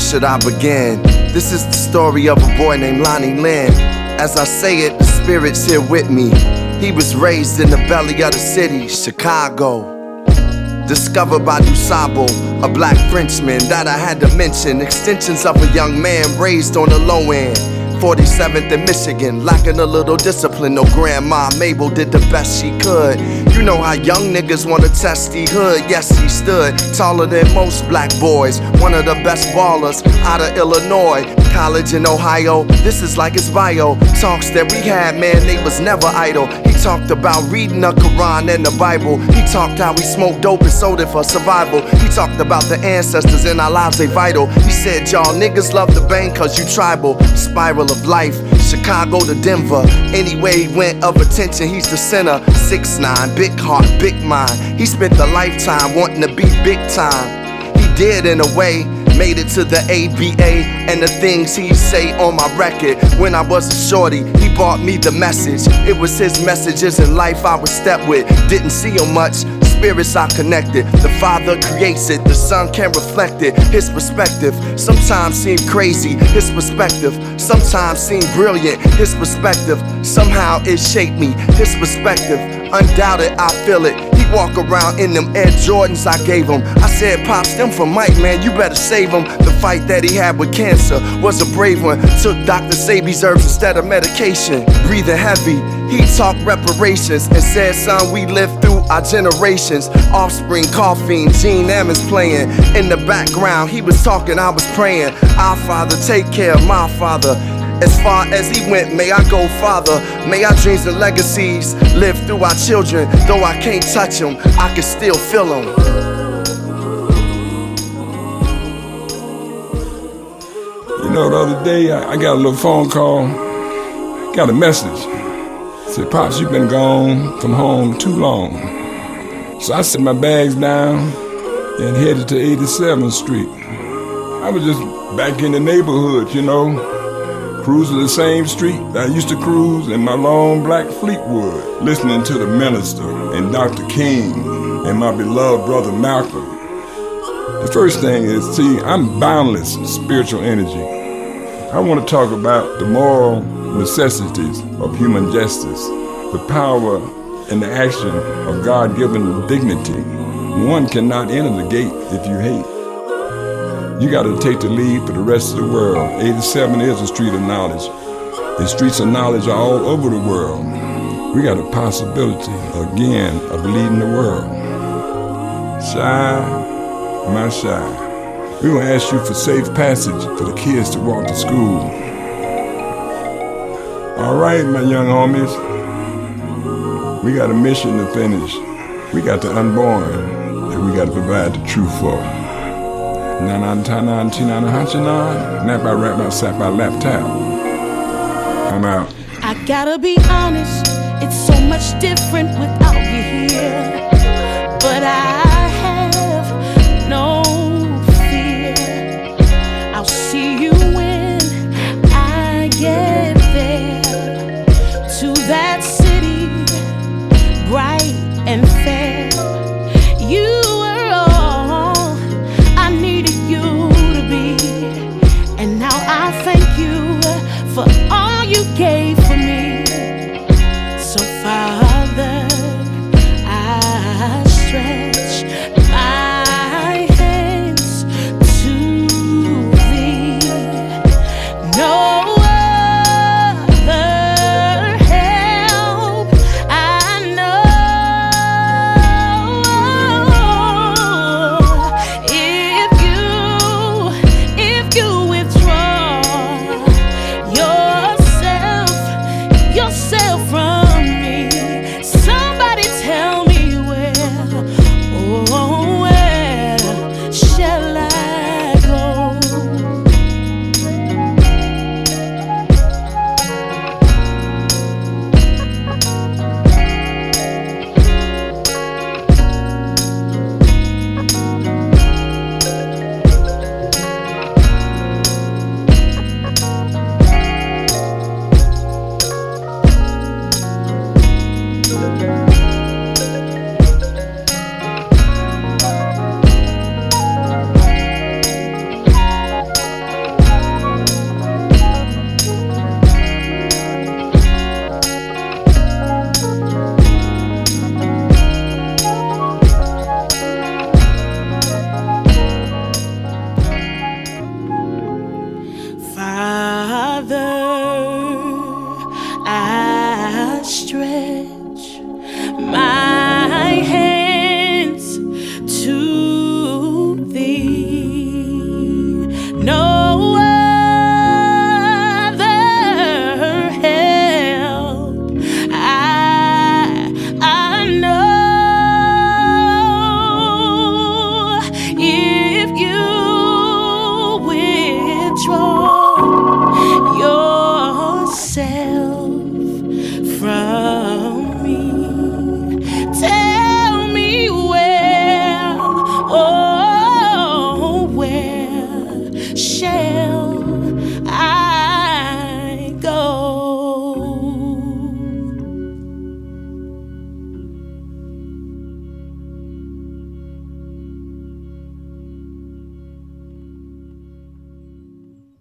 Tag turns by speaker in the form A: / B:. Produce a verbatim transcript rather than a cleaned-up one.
A: should I begin? This is the story of a boy named Lonnie Lynn. As I say it, the spirit's here with me. He was raised in the belly of the city, Chicago. Discovered by Dusabo, a black Frenchman that I had to mention. Extensions of a young man raised on the low end. forty-seventh in Michigan, lacking a little discipline. No, Grandma Mabel did the best she could. You know how young niggas wanna test the hood. Yes, he stood taller than most black boys. One of the best ballers out of Illinois. College in Ohio, this is like his bio. Talks that we had, man, they was never idle. He talked about reading the Quran and the Bible. He talked how we smoked dope and sold it for survival. He talked about the ancestors in our lives, they vital. He said, y'all niggas love the bang cause you tribal. Spiral of life, Chicago to Denver. Anywhere he went of attention, he's the center. six nine, big heart, big mind. He spent a lifetime wanting to be big time. He did in a way, made it to the A B A. And the things he say on my record. When I was a shorty, he brought me the message. It was his messages in life I would step with. Didn't see him much, spirits are connected. The Father creates it, the Son can reflect it. His perspective sometimes seem crazy. His perspective sometimes seem brilliant. His perspective somehow it shaped me. His perspective, undoubted, I feel it. He walk around in them Air Jordans I gave him. I said, Pops, them for Mike, man, you better save him. The fight that he had with cancer was a brave one. Took Doctor Sabi's herbs instead of medication. Breathing heavy, he talked reparations and said, son, we lived through our generations. Offspring, coughing, Gene Ammons playing. In the background, he was talking, I was praying. Our Father, take care of my father. As far as he went, may I go farther. May our dreams and legacies live through our children. Though I can't touch them, I can still feel them.
B: You know, the other day, I, I got a little phone call, got a message. Said, Pops, you've been gone from home too long. So I set my bags down and headed to eighty-seventh Street. I was just back in the neighborhood, you know, cruising the same street that I used to cruise in my long black Fleetwood, listening to the minister and Doctor King and my beloved brother Malcolm. The first thing is, see, I'm boundless spiritual energy. I want to talk about the moral necessities of human justice, the power and the action of God-given dignity. One cannot enter the gate if you hate. You got to take the lead for the rest of the world. eighty-seven is a street of knowledge. The streets of knowledge are all over the world. We got a possibility, again, of leading the world. Shy, my shy. We're going to ask you for safe passage for the kids to walk to school. All right, my young homies. We got a mission to finish. We got the unborn that we got to provide the truth for. Nanan tanan tinan hachinan, nap by rap by sap by laptop. I'm out.
C: I gotta be honest, it's so much different without you here. But I have no fear. I'll see you when I get there. To that city, bright and fair.